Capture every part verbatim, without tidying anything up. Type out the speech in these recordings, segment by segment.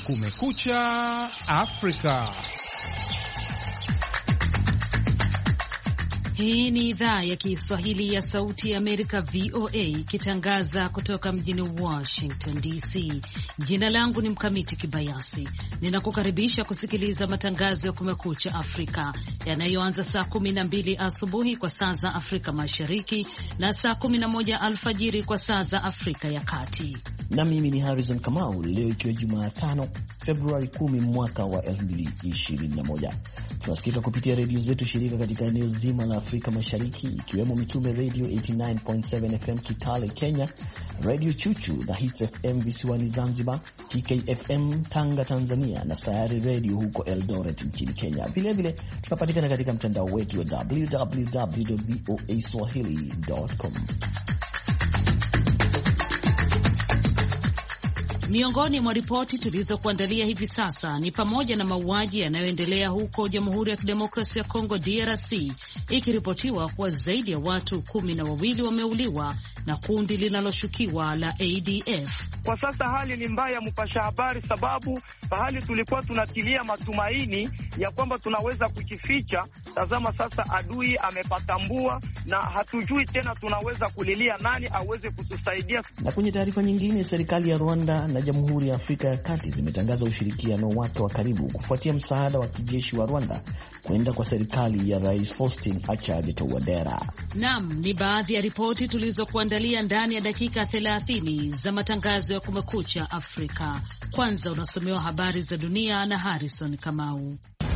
Kumekucha Afrika. Hii ni idhaa ya Kiswahili ya Sauti ya Amerika, V O A, ikitangaza kutoka mjini Washington D C. Jina langu ni Mkamiti Kibayasi. Ninakukaribisha kusikiliza matangazo ya Kumekucha Afrika yanayoanza saa kumi na mbili asubuhi kwa saa za Afrika Mashariki na saa kumi na moja alfajiri kwa saa za Afrika ya Kati. Na mimi ni Harrison Kamau. Leo ikiwa Jumatano, Februari kumi mwaka wa elfu mbili ishirini na moja. Tunasikika kupitia redio zetu shirika katika eneo zima la Afrika Mashariki, ikiwemo Mitume Radio themanini na tisa nukta saba F M Kitale Kenya, Radio Chuchu na Hits F M visiwani Zanzibar, T K F M Tanga Tanzania, na Sayari Radio huko Eldoret nchini Kenya. Vilevile tunapatikana katika mtandao wetu wa w w w dot v o a swahili dot com. Miongoni mwa ripoti tulizokuandalia hivi sasa ni pamoja na mauaji yanayoendelea huko Jamhuri ya Kidemokrasia ya Kongo D R C, ikiripotiwa kuwa zaidi ya watu kumi na wawili wameuliwa na kundi linaloshukiwa la A D F. Kwa sasa hali ni mbaya, mpasha habari, sababu pahali tulikuwa tunatilia matumaini ya kwamba tunaweza kujificha, tazama sasa adui amepatambua na hatujui tena tunaweza kulilia nani aweze kutusaidia. Na kwenye taarifa nyingine, serikali ya Rwanda na Jamhuri ya Afrika ya Kati zimetangaza ushirikiano wake wa karibu kufuatia msaada wa kijeshi wa Rwanda kwenda kwa serikali ya Rais Faustin Archange Touadera. Naam, ni baadhi ya ripoti tulizokuandalia ndani ya dakika thelathini za matangazo ya Kumekucha Afrika. Kwanza unasomewa habari za dunia na Harrison Kamau.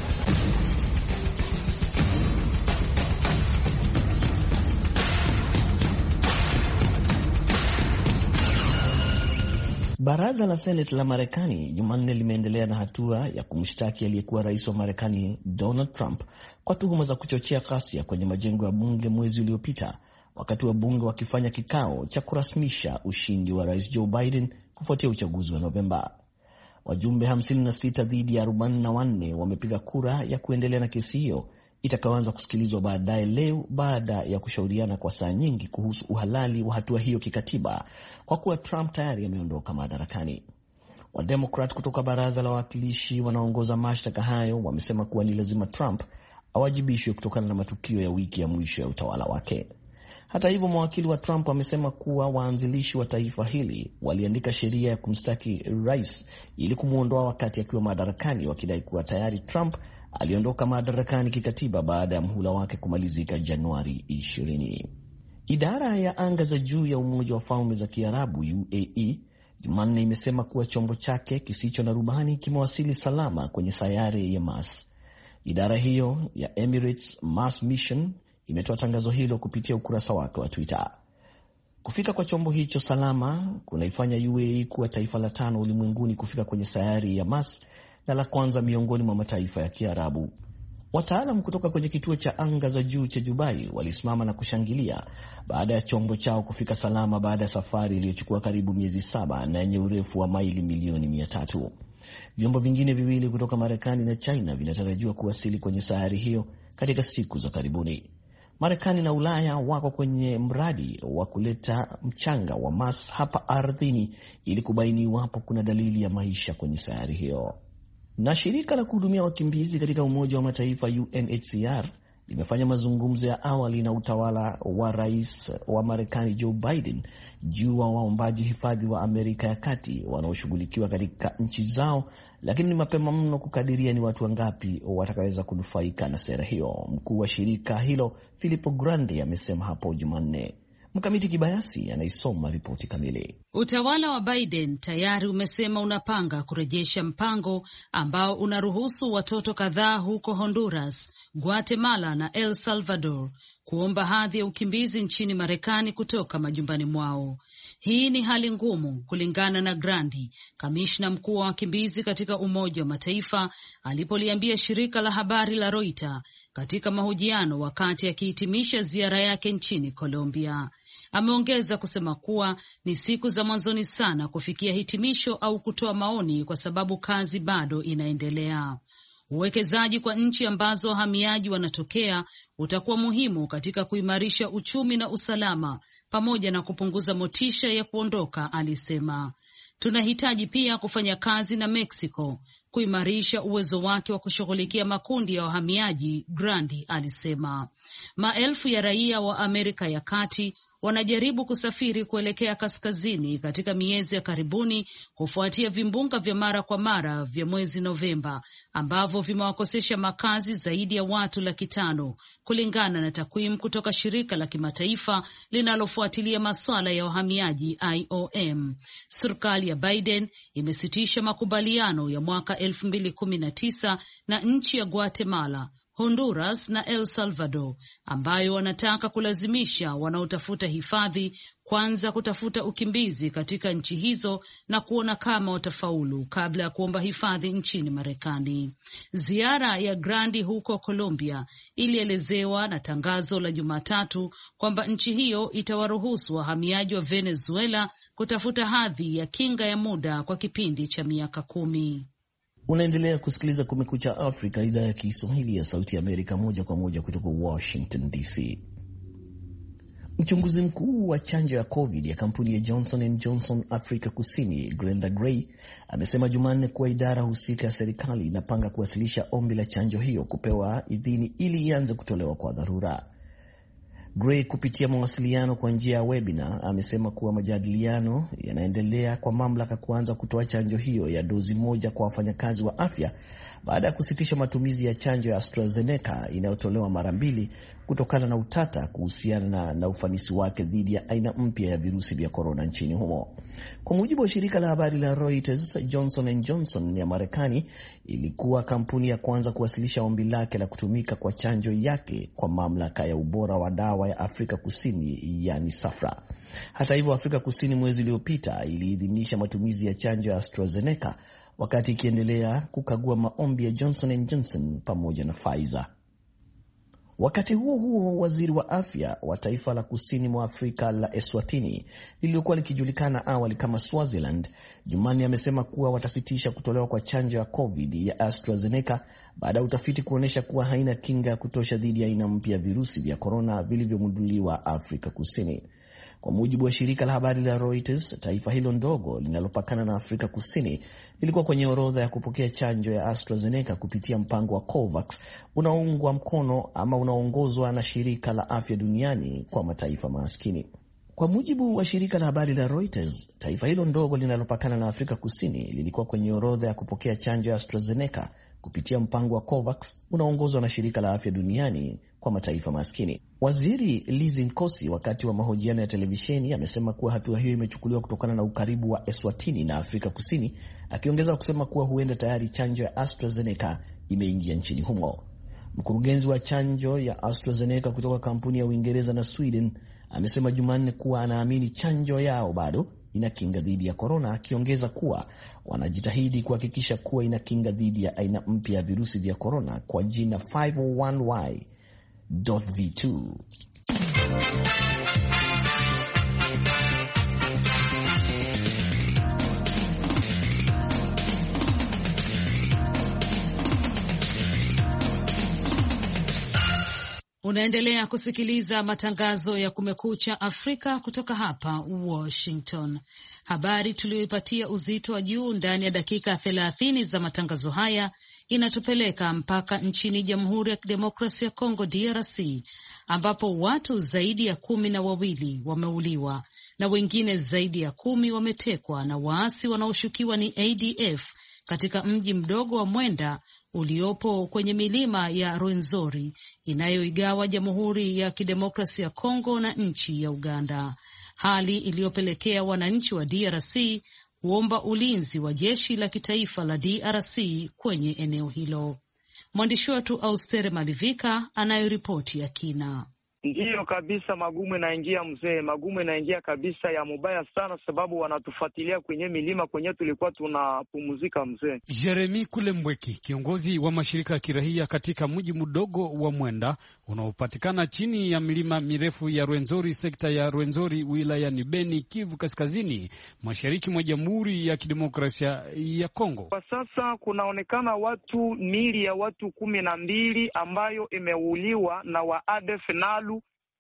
Baraza la Seneti la Marekani Jumanne limeendelea na hatua ya kumshtaki aliyekuwa rais wa Marekani Donald Trump kwa tuhuma za kuchochea ghasia kwenye majengo ya bunge mwezi uliopita, wakati wa bunge wakifanya kikao cha kurasmisha ushindi wa rais Joe Biden kufuatia uchaguzi wa Novemba. Wajumbe hamsini na sita dhidi ya arobaini na wanne wamepiga kura ya kuendelea na kesi hiyo itakayoanza kusikilizwa baadaye leo, baada ya kushauriana kwa saa nyingi kuhusu uhalali wa hatua hiyo kikatiba, kwa kuwa Trump tayari ameondoka madarakani. Wademokrat kutoka baraza la wawakilishi wanaongoza mashtaka hayo wamesema kuwa ni lazima Trump awajibishwe kutokana na matukio ya wiki ya mwisho ya utawala wake. Hata hivyo, mawakili wa Trump wamesema kuwa waanzilishi wa taifa hili waliandika sheria ya kumstaki rais ili kumuondoa wakati akiwa madarakani, wakidai kuwa tayari Trump aliondoka madarakani kikatiba baada ya mhula wake kumalizika Januari ishirini. Idara ya anga za juu ya Umoja wa Falme za Kiarabu U A E Jumanne imesema kuwa chombo chake kisicho na rubani kimewasili salama kwenye sayari ya Mars. Idara hiyo ya Emirates Mars Mission imetoa tangazo hilo kupitia ukurasa wake wa Twitter. Kufika kwa chombo hicho salama kunaifanya U A E kuwa taifa la tano ulimwenguni kufika kwenye sayari ya Mars na la kwanza miongoni mwa mataifa ya Kiarabu. Wataalam kutoka kwenye kituo cha anga za juu cha Dubai walisimama na kushangilia baada ya chombo chao kufika salama baada ya safari iliyochukua karibu miezi saba na yenye urefu wa maili milioni mia tatu. Vyombo vingine viwili kutoka Marekani na China vinatarajiwa kuwasili kwenye sayari hiyo katika siku za karibuni. Marekani na Ulaya wako kwenye mradi wa kuleta mchanga wa Mars hapa ardhini ili kubaini iwapo kuna dalili ya maisha kwenye sayari hiyo. Na shirika la kuhudumia wakimbizi katika Umoja wa Mataifa U N H C R limefanya mazungumzo ya awali na utawala wa rais wa Marekani Joe Biden juu wa waombaji hifadhi wa Amerika ya Kati wanaoshughulikiwa katika nchi zao, lakini ni mapema mno kukadiria ni watu wangapi watakaweza kunufaika na sera hiyo. Mkuu wa shirika hilo Filippo Grandi amesema hapo Jumanne. Mkamiti Kibayasi anaisoma ripoti kamili. Utawala wa Biden tayari umesema unapanga kurejesha mpango ambao unaruhusu watoto kadhaa huko Honduras, Guatemala na El Salvador kuomba hadhi ya ukimbizi nchini Marekani kutoka majumbani mwao. Hii ni hali ngumu, kulingana na Grandi, kamishna mkuu wa wakimbizi katika Umoja wa Mataifa, alipoliambia shirika la habari la Reuters katika mahojiano wakati akihitimisha ziara yake nchini Colombia. Ameongeza kusema kuwa ni siku za mwanzoni sana kufikia hitimisho au kutoa maoni kwa sababu kazi bado inaendelea. Uwekezaji kwa nchi ambazo wahamiaji wanatokea utakuwa muhimu katika kuimarisha uchumi na usalama pamoja na kupunguza motisha ya kuondoka, alisema. Tunahitaji pia kufanya kazi na Mexico kuimarisha uwezo wake wa kushughulikia makundi ya wahamiaji, Grandi alisema. Maelfu ya raia wa Amerika ya Kati wanajaribu kusafiri kuelekea kaskazini katika miezi ya karibuni kufuatia vimbunga vya mara kwa mara vya mwezi Novemba ambavyo vimewakosesha makazi zaidi ya watu laki tano, kulingana na takwimu kutoka shirika la kimataifa linalofuatilia masuala ya wahamiaji I O M. Serikali ya Biden imesitisha makubaliano ya mwaka elfu mbili kumi na tisa na nchi ya Guatemala, Honduras na El Salvador ambayo wanataka kulazimisha wanaotafuta hifadhi kwanza kutafuta ukimbizi katika nchi hizo na kuona kama watafaulu kabla ya kuomba hifadhi nchini Marekani. Ziara ya Grandi huko Colombia ilielezewa na tangazo la Jumatatu kwamba nchi hiyo itawaruhusu wahamiaji wa Venezuela kutafuta hadhi ya kinga ya muda kwa kipindi cha miaka kumi. Unaendelea kusikiliza Kumekucha Afrika, idhaa ya Kiswahili ya Sauti ya Amerika, moja kwa moja kutoka Washington D C. Mchunguzi mkuu wa chanjo ya COVID ya kampuni ya Johnson and Johnson Afrika Kusini, Glenda Gray, amesema Jumanne kuwa idara husika ya serikali inapanga kuwasilisha ombi la chanjo hiyo kupewa idhini ili ianze kutolewa kwa dharura. Gray kupitia mawasiliano kwa njia ya webinar amesema kuwa majadiliano yanaendelea kwa mamlaka kuanza kutoa chanjo hiyo ya dozi moja kwa wafanyakazi wa afya baada ya kusitisha matumizi ya chanjo ya AstraZeneca inayotolewa mara mbili kutokana na utata kuhusiana na, na ufanisi wake dhidi ya aina mpya ya virusi vya korona nchini humo. Kwa mujibu wa shirika la habari la Reuters, Johnson and Johnson ya Marekani ilikuwa kampuni ya kwanza kuwasilisha ombi lake la kutumika kwa chanjo yake kwa mamlaka ya ubora wa dawa ya Afrika Kusini, yani SAFRA. Hata hivyo, Afrika Kusini mwezi uliopita iliidhinisha matumizi ya chanjo ya AstraZeneca wakati ikiendelea kukagua maombi ya Johnson and Johnson pamoja na Pfizer. Wakati huo huo, waziri wa afya wa taifa la kusini mwa Afrika la Eswatini lililokuwa likijulikana awali kama Swaziland, Jumanne amesema kuwa watasitisha kutolewa kwa chanjo ya COVID ya AstraZeneca baada ya utafiti kuonyesha kuwa haina kinga ya kutosha dhidi ya aina mpya ya virusi vya korona vilivyogunduliwa Afrika Kusini. Kwa mujibu wa shirika la habari la Reuters, taifa hilo ndogo linalopakana na Afrika Kusini lilikuwa kwenye orodha ya kupokea chanjo ya AstraZeneca kupitia mpango wa COVAX unaoungwa mkono ama unaongozwa na shirika la afya duniani kwa mataifa maskini. Kwa mujibu wa shirika la habari la Reuters, taifa hilo ndogo linalopakana na Afrika Kusini lilikuwa kwenye orodha ya kupokea chanjo ya AstraZeneca kupitia mpango wa COVAX unaongozwa na shirika la afya duniani kwa mataifa maskini. Waziri Liz Nkosi wakati wa mahojiano ya televisheni amesema kuwa hatua hiyo imechukuliwa kutokana na ukaribu wa Eswatini na Afrika Kusini, akiongeza kusema kuwa huenda tayari chanjo ya AstraZeneca imeingia nchini humo. Mkurugenzi wa chanjo ya AstraZeneca kutoka kampuni ya Uingereza na Sweden amesema Jumanne kuwa anaamini chanjo yao bado inakinga dhidi ya korona, akiongeza kuwa wanajitahidi kuhakikisha kuwa inakinga dhidi ya aina mpya ya virusi vya korona kwa jina five oh one Y V two. Unaendelea kusikiliza matangazo ya Kumekucha Afrika kutoka hapa Washington. Habari tuliyoipatia uzito wa juu ndani ya dakika thelathini za matangazo haya inatupeleka mpaka nchini Jamhuri ya Kidemokrasia ya Kongo D R C, ambapo watu zaidi ya kumi na wawili wameuliwa na wengine zaidi ya kumi wametekwa na waasi wanaoshukiwa ni A D F katika mji mdogo wa Mwenda uliopo kwenye milima ya Rwenzori inayoigawa Jamhuri ya Kidemokrasia ya Kongo na nchi ya Uganda, hali iliyopelekea wananchi wa D R C kuomba ulinzi wa jeshi la kitaifa la D R C kwenye eneo hilo. Mwandishi wetu Austere Malivika anayoripoti ya kina. Ndiyo kabisa, magumu inaingia mzee, magumu inaingia kabisa ya mubaya sana, sababu wanatufuatilia kwenye milima kwenye tulikuwa tunapumzika mzee. Jeremy Kulembweki, kiongozi wa mashirika ya kirahia katika mji mdogo wa Mwenda unaopatikana chini ya milima mirefu ya Rwenzori, sekta ya Rwenzori, wilayani Beni, Kivu Kaskazini, mashariki mwa Jamhuri ya Kidemokrasia ya Kongo. Kwa sasa kunaonekana watu mili ya watu kumi na mbili ambayo imeuliwa na wa A D F Nalu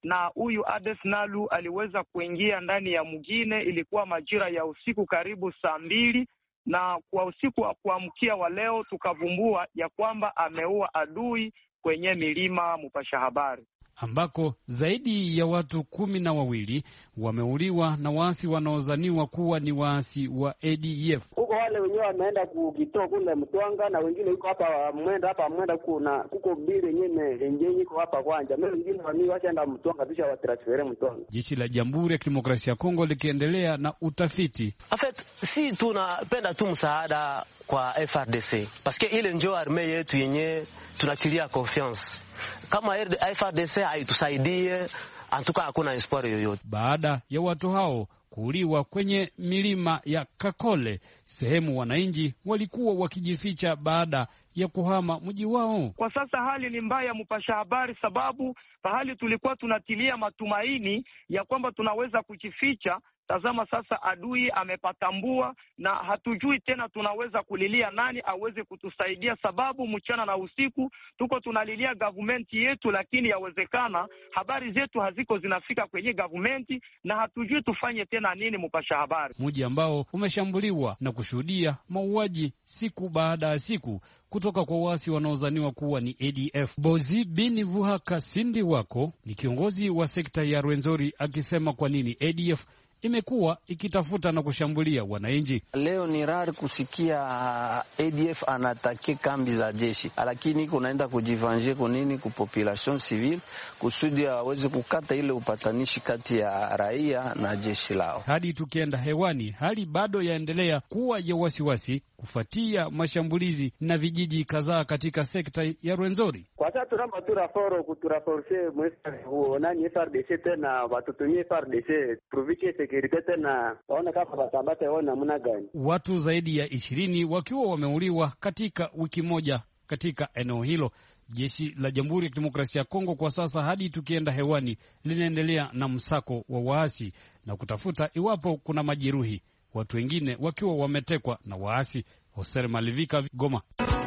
na huyu Ades Nalu aliweza kuingia ndani ya mgine. Ilikuwa majira ya usiku karibu saa mbili, na kwa usiku wa kuamkia wa leo tukavumbua ya kwamba ameua adui kwenye milima Mupasha Habari, ambako zaidi ya watu kumi na wawili wameuliwa na waasi wanaozaniwa kuwa ni waasi wa A D F. Huko wale wenyewe wameenda kukitoa kule Mtwanga, na wengine yuko hapa Mwenda, hapa Mwenda kuna kuko bili yenyewe yenyewe iko hapa kwanja. Mimi wengine wami washaenda Mtwanga kisha watransfere Mtwanga. Jeshi la Jamhuri ya Kidemokrasia ya Kongo likiendelea na utafiti. En fait, si tunapenda tu msaada kwa F R D C parce que ile ndio arme yetu yenyewe tunatilia confiance. Kama F R D C haitusaidie, antuka hakuna espoir yoyote. Baada ya watu hao kuuliwa kwenye milima ya Kakole, sehemu wananchi walikuwa wakijificha baada ya kuhama mji wao. Kwa sasa hali ni mbaya, Mpasha Habari, sababu pahali tulikuwa tunatilia matumaini ya kwamba tunaweza kujificha, tazama sasa adui amepatambua, na hatujui tena tunaweza kulilia nani aweze kutusaidia, sababu mchana na usiku tuko tunalilia gavumenti yetu, lakini yawezekana habari zetu haziko zinafika kwenye gavumenti na hatujui tufanye tena nini. Mpasha Habari, mji ambao umeshambuliwa na kushuhudia mauaji siku baada ya siku kutoka kwa wasi wanaozaniwa kuwa ni A D F. Bozi Bini Vuha Kasindi wako ni kiongozi wa sekta ya Rwenzori, akisema kwa nini A D F imekuwa ikitafuta na kushambulia wananchi. Leo ni rari kusikia A D F anatake kambi za jeshi, lakini kunaenda kujivanje kunini ku population civil kusudi aweze kukata ile upatanishi kati ya raia na jeshi lao. Hadi tukienda hewani, hali bado yaendelea kuwa ya wasiwasi kufuatia mashambulizi na vijiji kadhaa katika sekta ya Rwenzori. Kwa sasa tunaomba tu raforo kuturaforce mwesa nani F R D C tena watutumie F R D C provikie security tena waone kama batambata wao namna gani. Watu zaidi ya ishirini wakiwa wameuliwa katika wiki moja katika eneo hilo. Jeshi la Jamhuri ya Kidemokrasia ya Kongo kwa sasa hadi tukienda hewani linaendelea na msako wa waasi na kutafuta iwapo kuna majeruhi, watu wengine wakiwa wametekwa na waasi. Hoser Malivika, Goma.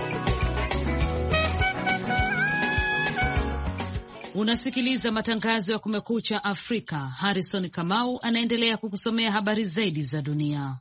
Unasikiliza matangazo ya Kumekucha Afrika. Harrison Kamau anaendelea kukusomea habari zaidi za dunia.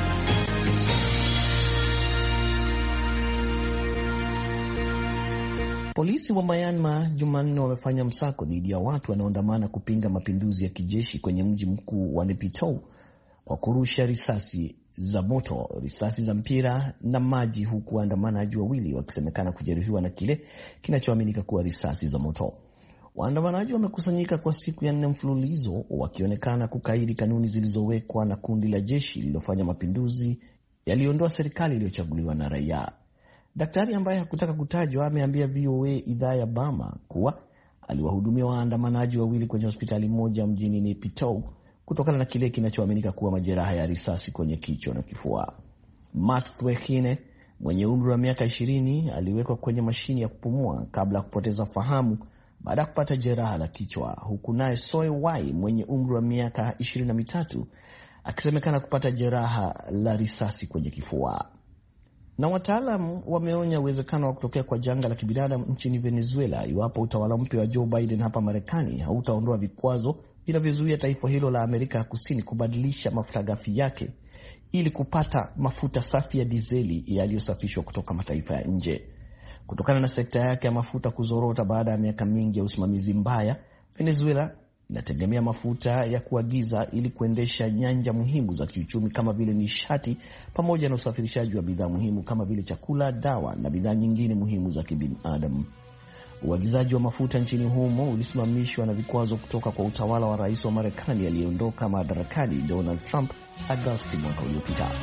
Polisi wa Myanmar Jumanne wamefanya msako dhidi ya watu wanaoandamana kupinga mapinduzi ya kijeshi kwenye mji mkuu wa Naypyidaw kwa kurusha risasi za moto, risasi za mpira na maji, huku waandamanaji wawili wakisemekana kujeruhiwa na kile kinachoaminika kuwa risasi za moto. Waandamanaji wamekusanyika kwa siku ya nne mfululizo wakionekana kukaidi kanuni zilizowekwa na kundi la jeshi lililofanya mapinduzi yaliondoa serikali iliyochaguliwa na raia. Daktari ambaye hakutaka kutajwa ameambia V O A idhaa ya Bama kuwa aliwahudumia waandamanaji wawili kwenye hospitali moja mjini Naypyidaw kutokana na kile kinachoaminika kuwa majeraha ya risasi kwenye kichwa na kifua. Matt Thwekine mwenye umri wa miaka ishirini aliwekwa kwenye mashini ya kupumua kabla ya kupoteza fahamu baada ya kupata jeraha la kichwa, huku naye Soe Wai mwenye umri wa miaka ishirini na mitatu akisemekana kupata jeraha la risasi kwenye kifua. Na wataalam wameonya uwezekano wa kutokea kwa janga la kibinadamu nchini Venezuela iwapo utawala mpya wa Joe Biden hapa Marekani hautaondoa vikwazo vinavyozuia taifa hilo la Amerika ya Kusini kubadilisha mafuta ghafi yake ili kupata mafuta safi ya dizeli yaliyosafishwa kutoka mataifa ya nje. Kutokana na sekta yake ya mafuta kuzorota baada ya miaka mingi ya usimamizi mbaya, Venezuela inategemea mafuta ya kuagiza ili kuendesha nyanja muhimu za kiuchumi kama vile nishati pamoja na usafirishaji wa bidhaa muhimu kama vile chakula, dawa na bidhaa nyingine muhimu za kibinadamu. Uagizaji wa mafuta nchini humo ulisimamishwa na vikwazo kutoka kwa utawala wa rais wa Marekani aliyeondoka madarakani Donald Trump Agosti mwaka uliopita.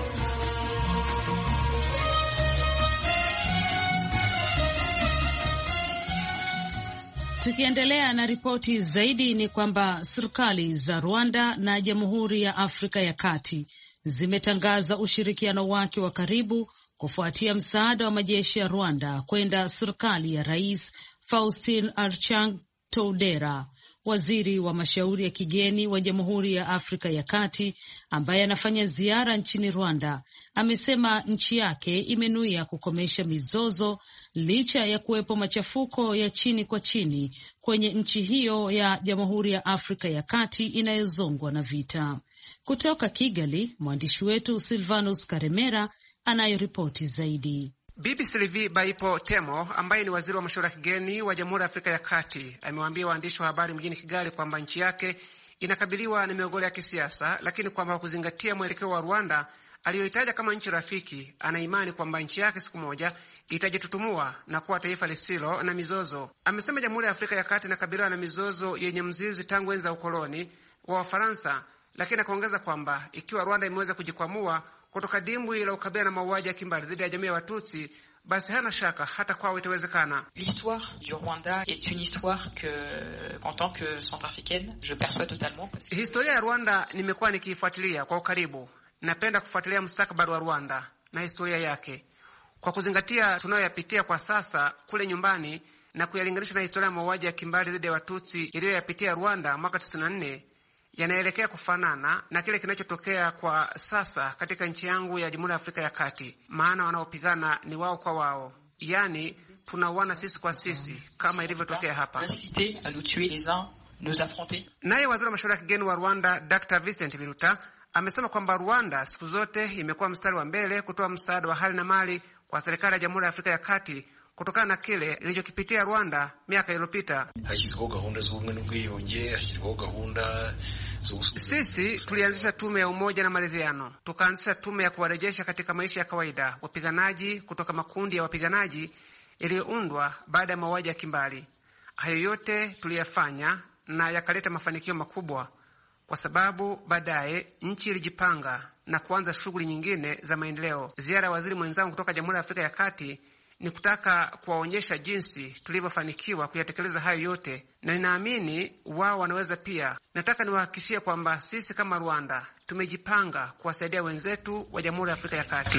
Tukiendelea na ripoti zaidi ni kwamba serikali za Rwanda na Jamhuri ya Afrika ya Kati zimetangaza ushirikiano wake wa karibu kufuatia msaada wa majeshi ya Rwanda kwenda serikali ya Rais Faustin Archange Touadera waziri wa mashauri ya kigeni wa Jamhuri ya Afrika ya Kati ambaye anafanya ziara nchini Rwanda, amesema nchi yake imenuia kukomesha mizozo licha ya kuwepo machafuko ya chini kwa chini kwenye nchi hiyo ya Jamhuri ya Afrika ya Kati inayozongwa na vita. Kutoka Kigali, mwandishi wetu Silvanus Karemera anayo ripoti zaidi. Bibi Sylvie Baipo Temo ambaye ni waziri wa mashauri ya kigeni wa Jamhuri ya Afrika ya Kati amewaambia waandishi wa habari mjini Kigali kwamba nchi yake inakabiliwa na migogoro ya kisiasa, lakini kwamba kwa kuzingatia mwelekeo wa Rwanda aliyoitaja kama nchi rafiki, ana imani kwamba nchi yake siku moja itajitutumua na kuwa taifa lisilo na mizozo. Amesema Jamhuri ya Afrika ya Kati inakabiliwa na mizozo yenye mzizi tangu enzi za ukoloni wa Wafaransa, lakini akaongeza kwamba ikiwa Rwanda imeweza kujikwamua kutoka dimbwi la ukabila na mauaji ya kimbari dhidi ya jamii ya Watutsi, basi hana shaka hata kwao itawezekana. L'histoire du Rwanda est une histoire que, en tant que centrafricaine, je perçois totalement. Parce que... Historia ya Rwanda nimekuwa nikiifuatilia kwa ukaribu. Napenda kufuatilia mustakabali wa Rwanda na historia yake, kwa kuzingatia tunayoyapitia kwa sasa kule nyumbani na kuyalinganisha na historia ya mauaji ya kimbari dhidi ya Watutsi iliyoyapitia Rwanda mwaka tisini na nne. Yanaelekea kufanana na kile kinachotokea kwa sasa katika nchi yangu ya Jamhuri ya Afrika ya Kati, maana wanaopigana ni wao kwa wao, yani tunauana sisi kwa sisi kama ilivyotokea hapa. Naye waziri wa mashauri ya kigeni wa Rwanda Doctor Vincent Biruta amesema kwamba Rwanda siku zote imekuwa mstari wa mbele kutoa msaada wa hali na mali kwa serikali ya Jamhuri ya Afrika ya Kati kutokana na kile ilichokipitia Rwanda miaka iliyopita. Sisi tulianzisha tume ya umoja na maridhiano, tukaanzisha tume ya kuwarejesha katika maisha ya kawaida wapiganaji kutoka makundi ya wapiganaji yaliyoundwa baada ya mauaji ya kimbali. Hayo yote tuliyafanya na yakaleta mafanikio makubwa, kwa sababu baadaye nchi ilijipanga na kuanza shughuli nyingine za maendeleo. Ziara ya waziri mwenzangu kutoka Jamhuri ya Afrika ya Kati ni kutaka kuwaonyesha jinsi tulivyofanikiwa kuyatekeleza hayo yote, na ninaamini wao wanaweza pia. Nataka niwahakikishie kwamba sisi kama Rwanda tumejipanga kuwasaidia wenzetu wa Jamhuri ya Afrika ya Kati.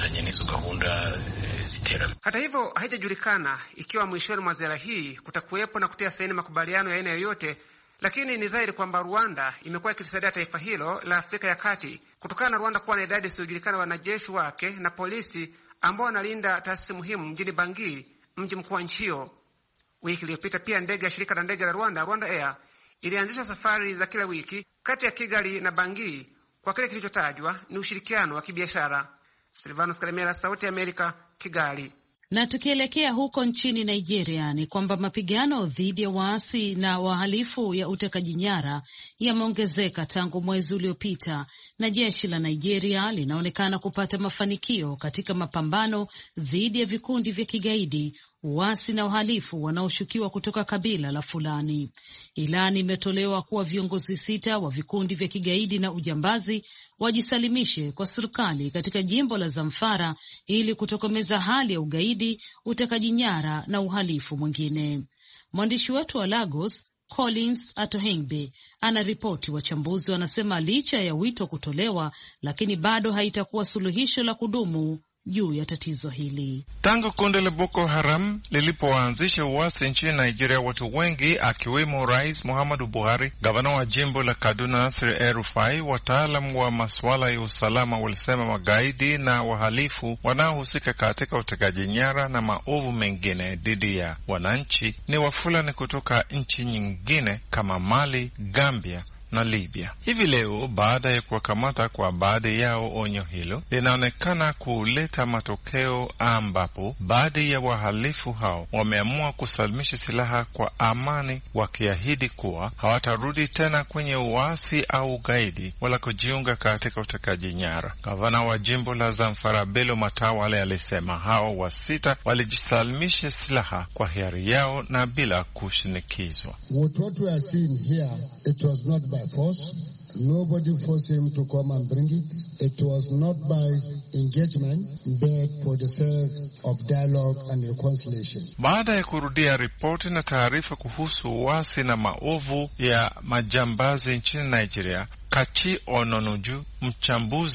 Hata hivyo, haijajulikana ikiwa mwishoni mwa ziara hii kutakuwepo na kutia saini makubaliano ya aina yoyote, lakini ni dhahiri kwamba Rwanda imekuwa ikilisaidia taifa hilo la Afrika ya Kati kutokana na Rwanda kuwa na idadi isiyojulikana wanajeshi wake na polisi ambao wanalinda taasisi muhimu mjini Bangui, mji mkuu wa nchi hiyo. Wiki iliyopita pia ndege ya shirika la ndege la Rwanda, Rwanda Air, ilianzisha safari za kila wiki kati ya Kigali na Bangui kwa kile kilichotajwa ni ushirikiano wa kibiashara. Silvanus Karemera, Sauti ya Amerika, Kigali. Na tukielekea huko nchini Nigeria ni kwamba mapigano dhidi ya waasi na wahalifu ya utekaji nyara yameongezeka tangu mwezi uliopita, na jeshi la Nigeria linaonekana kupata mafanikio katika mapambano dhidi ya vikundi vya kigaidi, uasi na uhalifu wanaoshukiwa kutoka kabila la Fulani. Ilani imetolewa kuwa viongozi sita wa vikundi vya kigaidi na ujambazi wajisalimishe kwa serikali katika jimbo la Zamfara ili kutokomeza hali ya ugaidi, utekaji nyara na uhalifu mwingine. Mwandishi wetu wa Lagos Collins Atohengbe anaripoti. Wachambuzi wanasema licha ya wito kutolewa, lakini bado haitakuwa suluhisho la kudumu juu ya tatizo hili. Tangu kundi la Boko Haram lilipoanzisha uasi nchini Nigeria, watu wengi akiwemo Rais Muhammadu Buhari, gavana wa jimbo la Kaduna Nasir El-Rufai, wataalamu wa masuala ya usalama walisema magaidi na wahalifu wanaohusika katika utekaji nyara na maovu mengine dhidi ya wananchi ni Wafulani kutoka nchi nyingine kama Mali, Gambia na Libya. Hivi leo, baada ya kuwakamata kwa baadhi yao, onyo hilo linaonekana kuleta matokeo ambapo baadhi ya wahalifu hao wameamua kusalimisha silaha kwa amani, wakiahidi kuwa hawatarudi tena kwenye uasi au ugaidi wala kujiunga katika utekaji nyara. Gavana wa jimbo la Zamfara Bello Matawalle alisema hao wasita walijisalimisha silaha kwa hiari yao na bila kushinikizwa. What, what we are seeing here, it was not by force. Nobody forced him to come and bring it. It was not by engagement, but for the sake of dialogue and reconciliation. Baada ya kurudia ripoti na taarifa kuhusu uasi na maovu ya majambazi nchini Nigeria, Kachi Ononuju, mchambuzi,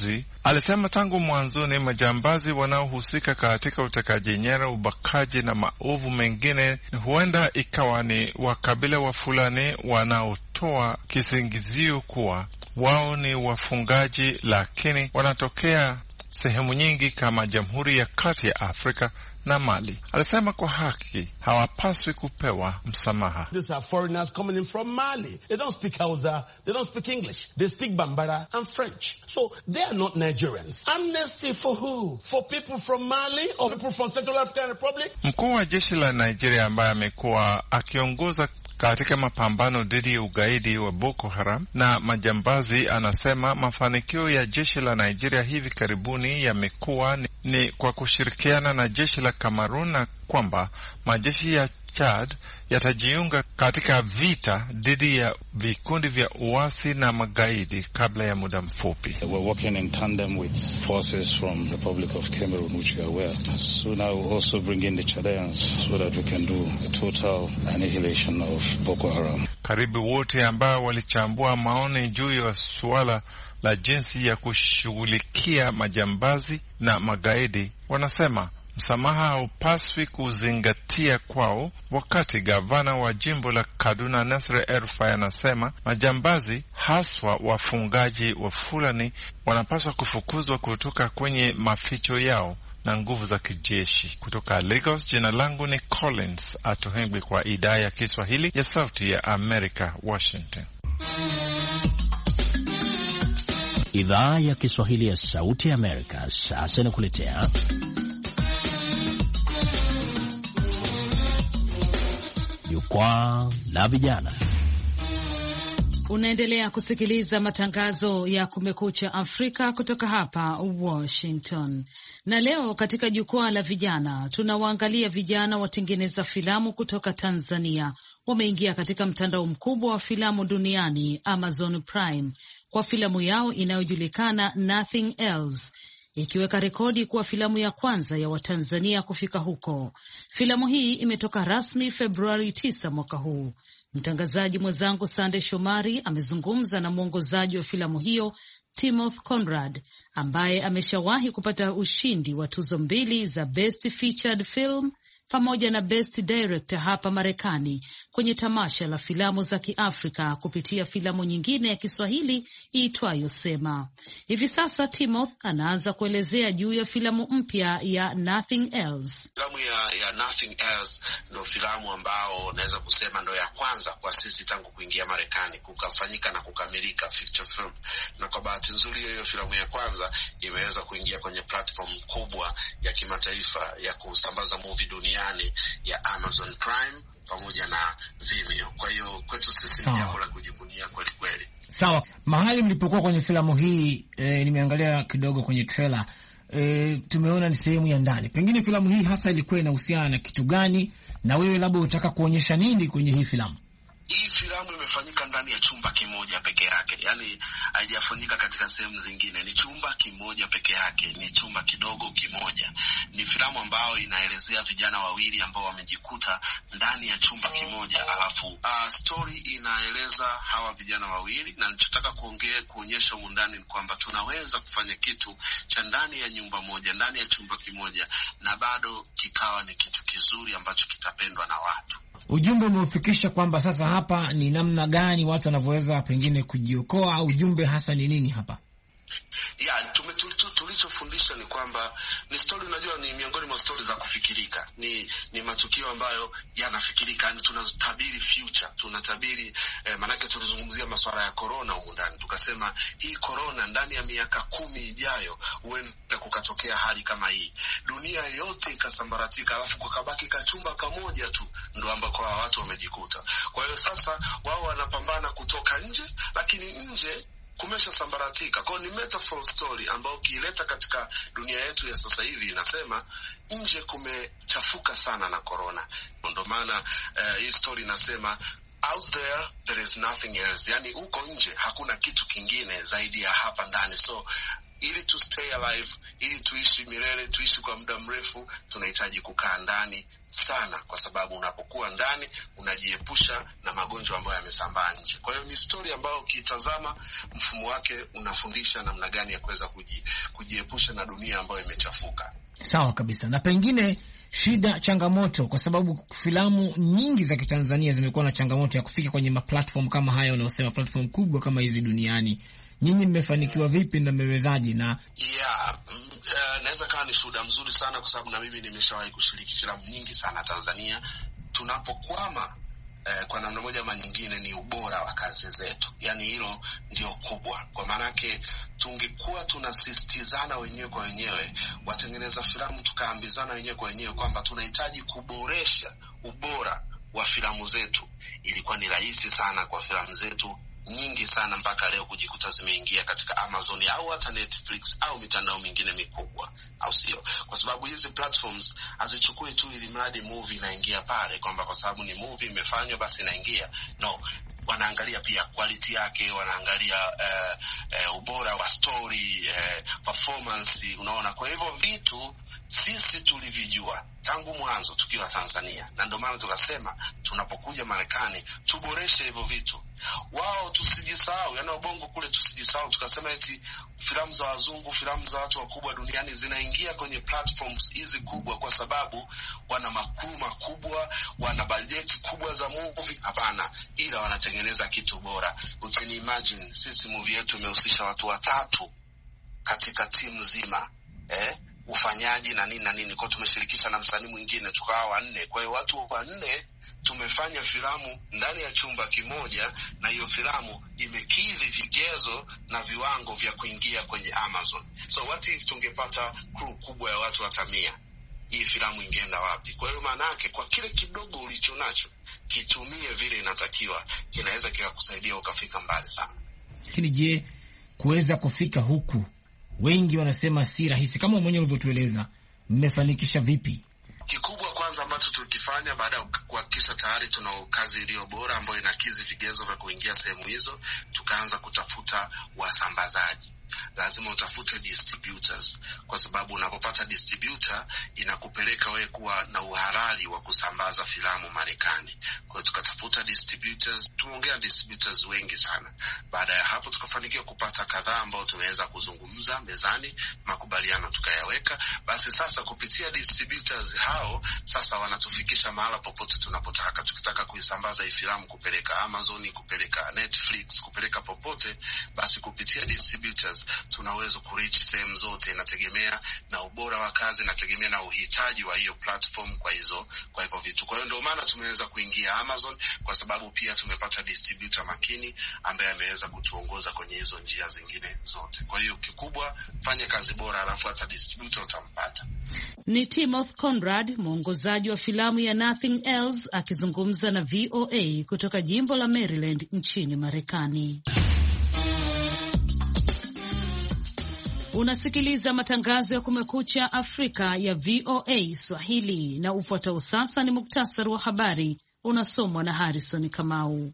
Alisema tangu mwanzoni majambazi wanaohusika katika utekaji nyara, ubakaji na maovu mengine huenda ikawa ni wakabila wa Fulani wanaotoa kisingizio kuwa wao ni wafungaji, lakini wanatokea sehemu nyingi kama Jamhuri ya Kati ya Afrika na Mali. Alisema kwa haki hawapaswi kupewa msamaha. These are foreigners coming in from Mali. They don't speak Hausa, they don't speak English. They speak Bambara and French. So they are not Nigerians. Amnesty for who? For people from Mali or people from Central African Republic? Mkuu wa jeshi la Nigeria ambaye amekuwa akiongoza katika mapambano dhidi ya ugaidi wa Boko Haram na majambazi anasema mafanikio ya jeshi la Nigeria hivi karibuni yamekuwa ni, ni kwa kushirikiana na jeshi la Cameroon na kwamba majeshi ya Chad yatajiunga katika vita dhidi ya vikundi vya uasi na magaidi kabla ya muda mfupi. We're working in tandem with forces from the Republic of Cameroon, which we are aware. So now we'll also bring in the Chadians so that we can do a total annihilation of Boko Haram. Karibu wote ambao walichambua maoni juu ya suala la jinsi ya kushughulikia majambazi na magaidi wanasema msamaha haupaswi kuzingatia kwao, wakati gavana wa jimbo la Kaduna Nasir El-Rufai anasema majambazi haswa wafungaji wa Fulani wanapaswa kufukuzwa kutoka kwenye maficho yao na nguvu za kijeshi. Kutoka Lagos, jina langu ni Collins Atohengwi kwa idhaa ya Kiswahili ya Sauti ya Amerika, Washington. Idhaa ya Kiswahili ya Sauti ya Amerika sasa inakuletea Jukwaa la Vijana. Unaendelea kusikiliza matangazo ya Kumekucha Afrika kutoka hapa Washington. Na leo katika Jukwaa la Vijana tunawaangalia vijana watengeneza filamu kutoka Tanzania. Wameingia katika mtandao mkubwa wa filamu duniani Amazon Prime kwa filamu yao inayojulikana Nothing Else, ikiweka rekodi kuwa filamu ya kwanza ya Watanzania kufika huko. Filamu hii imetoka rasmi Februari tisa mwaka huu. Mtangazaji mwenzangu Sande Shomari amezungumza na mwongozaji wa filamu hiyo Timothy Conrad, ambaye ameshawahi kupata ushindi wa tuzo mbili za Best Featured Film pamoja na Best Director hapa Marekani kwenye tamasha la filamu za Kiafrika kupitia filamu nyingine ya Kiswahili iitwayo Sema. Hivi sasa Timothy anaanza kuelezea juu ya filamu mpya ya Nothing Else. Filamu ya, ya Nothing Else ndo filamu ambao naweza kusema ndo ya kwanza kwa sisi tangu kuingia Marekani kukafanyika na kukamilika feature film. Na kwa bahati nzuri hiyo filamu ya kwanza imeweza kuingia kwenye platform kubwa ya kimataifa ya kusambaza movie dunia yani ya Amazon Prime pamoja na Vimeo. Kwa hiyo kwetu sisi ni jambo la kujivunia kweli kweli. Sawa. Mahali mlipokuwa kwenye filamu hii e, nimeangalia kidogo kwenye trailer. E, tumeona ni sehemu ya ndani. Pengine filamu hii hasa ilikuwa inahusiana na kitu gani, na wewe labda unataka kuonyesha nini kwenye hii filamu? Hii filamu imefanyika ndani ya chumba kimoja peke yake. Yaani haijafanyika katika sehemu zingine. Ni chumba kimoja peke yake. Ni chumba kidogo kimoja. Ni filamu ambayo inaelezea vijana wawili ambao wamejikuta ndani ya chumba kimoja. Alafu uh, story inaeleza hawa vijana wawili, na nilichotaka kuongea kuonyesha humu ndani ni kwamba tunaweza kufanya kitu cha ndani ya nyumba moja, ndani ya chumba kimoja, na bado kikawa ni kitu kizuri ambacho kitapendwa na watu. Ujumbe umeufikisha kwamba sasa hapa ni namna gani watu wanavyoweza pengine kujiokoa, au ujumbe hasa ni nini hapa? Ya, tume tulichofundisha ni kwamba ni story, unajua ni miongoni mwa story za kufikirika. Ni ni matukio ambayo yanafikirika, yani tunatabiri future, tunatabiri eh, manake tulizungumzia masuala ya corona huko ndani. Tukasema hii corona ndani ya miaka kumi ijayo huenda kukatokea hali kama hii. Dunia yote ikasambaratika, alafu kukabaki kachumba kamoja tu ndo ambako watu wamejikuta. Kwa hiyo sasa wao wanapambana kutoka nje, lakini nje kumesha sambaratika. Kwa ni metaphor story ambayo kiileta katika dunia yetu ya sasa hivi inasema nje kumechafuka sana na corona. Ndio maana uh, hii story inasema out there there is nothing else. Yani uko nje hakuna kitu kingine zaidi ya hapa ndani. So ili tu stay alive, ili tuishi milele, tuishi kwa muda mrefu, tunahitaji kukaa ndani sana, kwa sababu unapokuwa ndani unajiepusha na magonjwa ambayo yamesambaa nje. Kwa hiyo ni story ambayo ukitazama mfumo wake unafundisha namna gani ya kuweza kuji, kujiepusha na dunia ambayo imechafuka. Sawa kabisa. Na pengine shida, changamoto, kwa sababu filamu nyingi za Kitanzania zimekuwa na changamoto ya kufika kwenye maplatform kama hayo unaosema, platform kubwa kama hizi duniani. Nyinyi mmefanikiwa vipi na mmewezaji? Na yeah, uh, naweza kawa ni shuhuda mzuri sana, kwa sababu na mimi nimeshawahi kushiriki filamu nyingi sana Tanzania. Tunapokwama eh, kwa namna moja ama nyingine ni ubora wa kazi zetu. Yaani hilo ndio kubwa. Kwa maana yake tungekuwa tunasisitizana wenyewe kwa wenyewe, watengeneza filamu tukaambizana wenyewe kwa wenyewe kwamba tunahitaji kuboresha ubora wa filamu zetu, ilikuwa ni rahisi sana kwa filamu zetu nyingi sana mpaka leo kujikuta zimeingia katika Amazon au hata Netflix au mitandao mingine mikubwa, au sio? Kwa sababu hizi platforms hazichukui tu ili mradi movie inaingia pale, kwamba kwa sababu ni movie imefanywa basi inaingia. No, wanaangalia pia quality yake, wanaangalia uh, uh, ubora wa story, uh, performance, unaona. Kwa hivyo vitu sisi tulivijua tangu mwanzo tukiwa Tanzania, na ndio maana tukasema tunapokuja Marekani tuboreshe hivyo vitu. Wao tusijisahau, yana ubongo kule tusijisahau, tukasema eti filamu za wazungu, filamu za watu wakubwa duniani zinaingia kwenye platforms hizi kubwa kwa sababu wana makuu makubwa, wana bajeti kubwa za movie. Hapana, ila wanatengeneza kitu bora. Ukini imagine sisi movie yetu imehusisha watu watatu katika timu nzima, eh ufanyaji na nini na nini, kwa tumeshirikisha na msanii mwingine tukawa wanne. Kwa hiyo watu wanne tumefanya filamu ndani ya chumba kimoja, na hiyo filamu imekidhi vigezo na viwango vya kuingia kwenye Amazon. So what if tungepata crew kubwa ya watu hata mia, hii filamu ingeenda wapi? Kwa hiyo maana yake kwa kile kidogo ulicho nacho kitumie vile inatakiwa, kinaweza kikakusaidia ukafika mbali sana. Lakini je, kuweza kufika huku, wengi wanasema si rahisi, kama mwenyewe ulivyotueleza, mmefanikisha vipi? Kikubwa kwanza ambacho tulikifanya baada ya kuhakikisha tayari tuna kazi iliyo bora ambayo inakizi vigezo vya kuingia sehemu hizo, tukaanza kutafuta wasambazaji. Lazima utafute distributors, kwa sababu unapopata distributor inakupeleka wewe kuwa na uhalali wa kusambaza filamu Marekani. Kwa hiyo tukatafuta distributors, tumeongea distributors wengi sana. Baada ya hapo tukafanikiwa kupata kadhaa ambao tunaweza kuzungumza mezani, makubaliano tukayaweka. Basi sasa kupitia distributors hao sasa wanatufikisha mahala popote tunapotaka. Tukitaka kuisambaza hii filamu kupeleka Amazon, kupeleka Netflix, kupeleka popote, basi kupitia distributors tunaweza kureach sehemu zote. Inategemea na ubora wa kazi, inategemea na uhitaji wa hiyo platform kwa hizo kwa hivyo vitu. Kwa hiyo ndio maana tumeweza kuingia Amazon, kwa sababu pia tumepata distributor makini ambaye ameweza kutuongoza kwenye hizo njia zingine zote. Kwa hiyo kikubwa, fanya kazi bora alafu hata distributor utampata. Ni Timothy Conrad, mwongozaji wa filamu ya Nothing Else, akizungumza na V O A kutoka jimbo la Maryland nchini Marekani. Unasikiliza matangazo ya Kumekucha Afrika ya V O A Swahili, na ufuatao sasa ni muktasari wa habari unasomwa na Harrison Kamau.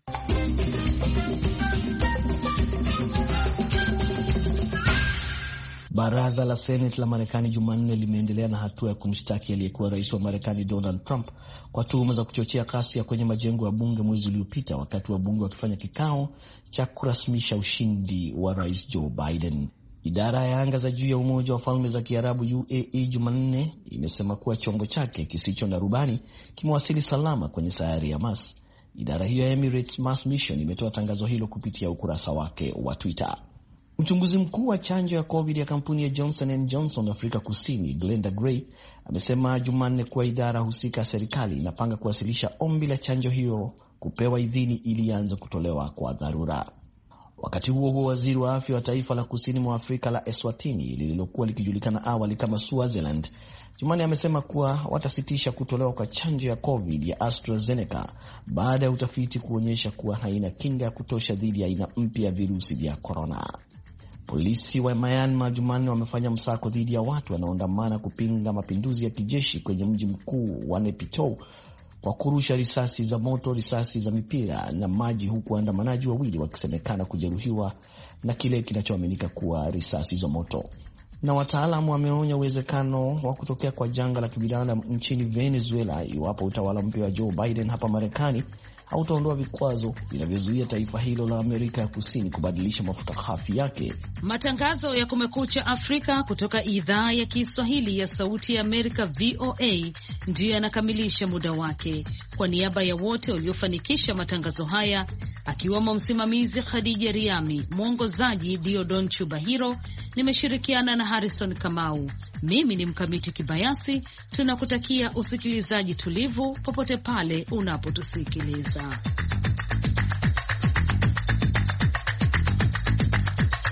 Baraza la Senate la Marekani Jumanne limeendelea na hatua ya kumshtaki aliyekuwa rais wa Marekani Donald Trump kwa tuhuma za kuchochea ghasia kwenye majengo ya bunge mwezi uliopita, wakati wa bunge wakifanya kikao cha kurasmisha ushindi wa rais Joe Biden. Idara ya anga za juu ya Umoja wa Falme za Kiarabu U A E Jumanne imesema kuwa chombo chake kisicho na rubani kimewasili salama kwenye sayari ya Mars. Idara hiyo ya Emirates Mars Mission imetoa tangazo hilo kupitia ukurasa wake wa Twitter. Mchunguzi mkuu wa chanjo ya COVID ya kampuni ya Johnson and Johnson Afrika Kusini, Glenda Gray, amesema Jumanne kuwa idara husika ya serikali inapanga kuwasilisha ombi la chanjo hiyo kupewa idhini ili ianze kutolewa kwa dharura. Wakati huo huo, waziri wa afya wa taifa la kusini mwa Afrika la Eswatini lililokuwa likijulikana awali kama Swaziland, Jumanne amesema kuwa watasitisha kutolewa kwa chanjo ya COVID ya AstraZeneca baada ya utafiti kuonyesha kuwa haina kinga ya kutosha dhidi ya aina mpya ya virusi vya corona. Polisi wa Myanmar Jumanne wamefanya msako dhidi ya watu wanaoandamana kupinga mapinduzi ya kijeshi kwenye mji mkuu wa Naypyidaw kwa kurusha risasi za moto, risasi za mipira na maji, huku waandamanaji wawili wakisemekana kujeruhiwa na kile kinachoaminika kuwa risasi za moto. Na wataalamu wameonya uwezekano wa kutokea kwa janga la kibinadamu nchini Venezuela iwapo utawala mpya wa Joe Biden hapa Marekani hautaondoa vikwazo vinavyozuia taifa hilo la Amerika ya Kusini kubadilisha mafuta ghafi yake. Matangazo ya Kumekucha Afrika kutoka idhaa ya Kiswahili ya Sauti ya Amerika V O A ndiyo yanakamilisha muda wake. Kwa niaba ya wote waliofanikisha matangazo haya, akiwemo msimamizi Khadija Riami, mwongozaji Diodon Chubahiro, nimeshirikiana na Harrison Kamau. Mimi ni Mkamiti Kibayasi. Tunakutakia usikilizaji tulivu popote pale unapotusikiliza.